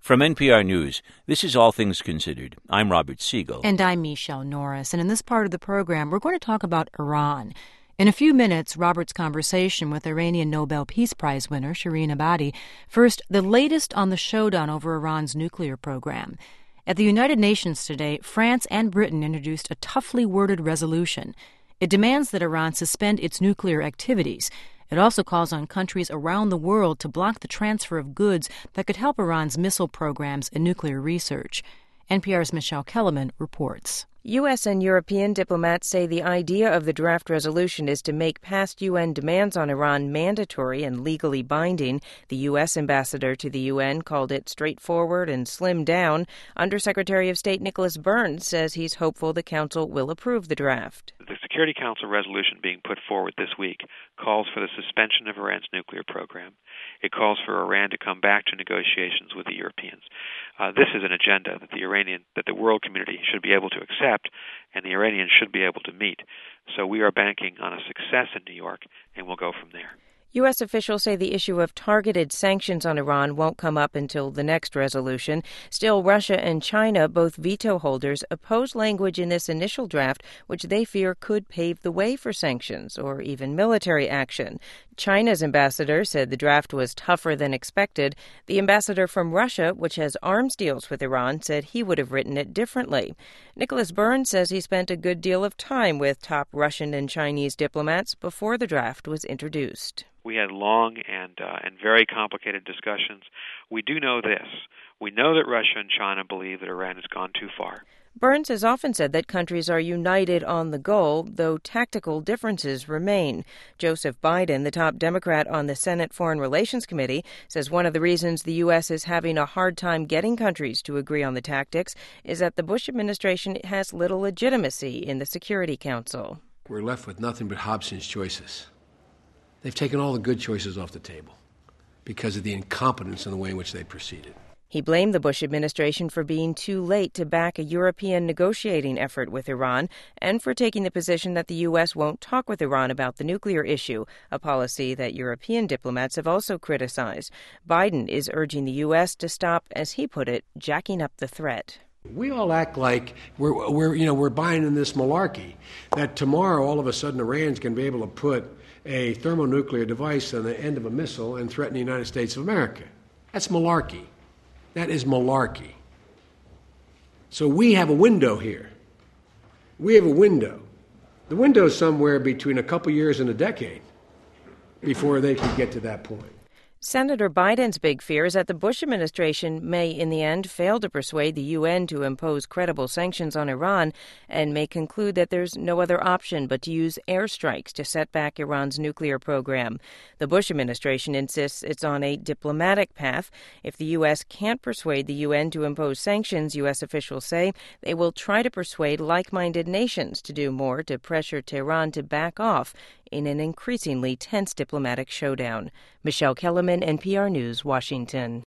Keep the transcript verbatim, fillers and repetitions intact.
From N P R News, this is All Things Considered. I'm Robert Siegel. And I'm Michelle Norris. And in this part of the program, we're going to talk about Iran. In a few minutes, Robert's conversation with Iranian Nobel Peace Prize winner Shireen Ebadi. First, the latest on the showdown over Iran's nuclear program. At the United Nations today, France and Britain introduced a toughly worded resolution. It demands that Iran suspend its nuclear activities. It also calls on countries around the world to block the transfer of goods that could help Iran's missile programs and nuclear research. N P R's Michelle Kellerman reports. U S and European diplomats say the idea of the draft resolution is to make past U N demands on Iran mandatory and legally binding. The U S ambassador to the U N called it straightforward and slimmed down. Undersecretary of State Nicholas Burns says he's hopeful the Council will approve the draft. The Security Council resolution being put forward this week calls for the suspension of Iran's nuclear program. It calls for Iran to come back to negotiations with the Europeans. Uh, this is an agenda that the Iranian, that the world community should be able to accept, and the Iranians should be able to meet. So we are banking on a success in New York, and we'll go from there. U S officials say the issue of targeted sanctions on Iran won't come up until the next resolution. Still, Russia and China, both veto holders, oppose language in this initial draft which they fear could pave the way for sanctions or even military action. China's ambassador said the draft was tougher than expected. The ambassador from Russia, which has arms deals with Iran, said he would have written it differently. Nicholas Burns says he spent a good deal of time with top Russian and Chinese diplomats before the draft was introduced. We had long and uh, and very complicated discussions. We do know this. We know that Russia and China believe that Iran has gone too far. Burns has often said that countries are united on the goal, though tactical differences remain. Joseph Biden, the top Democrat on the Senate Foreign Relations Committee, says one of the reasons the U S is having a hard time getting countries to agree on the tactics is that the Bush administration has little legitimacy in the Security Council. We're left with nothing but Hobson's choices. They've taken all the good choices off the table because of the incompetence in the way in which they proceeded. He blamed the Bush administration for being too late to back a European negotiating effort with Iran and for taking the position that the U S won't talk with Iran about the nuclear issue, a policy that European diplomats have also criticized. Biden is urging the U S to stop, as he put it, jacking up the threat. We all act like we're, we're, you know, we're buying in this malarkey, that tomorrow all of a sudden Iran's going to be able to put a thermonuclear device on the end of a missile and threaten the United States of America. That's malarkey. That is malarkey. So we have a window here. We have a window. The window is somewhere between a couple years and a decade before they can get to that point. Senator Biden's big fear is that the Bush administration may, in the end, fail to persuade the U N to impose credible sanctions on Iran and may conclude that there's no other option but to use airstrikes to set back Iran's nuclear program. The Bush administration insists it's on a diplomatic path. If the U S can't persuade the U N to impose sanctions, U S officials say, they will try to persuade like-minded nations to do more to pressure Tehran to back off in an increasingly tense diplomatic showdown. Michelle Kellerman, N P R News, Washington.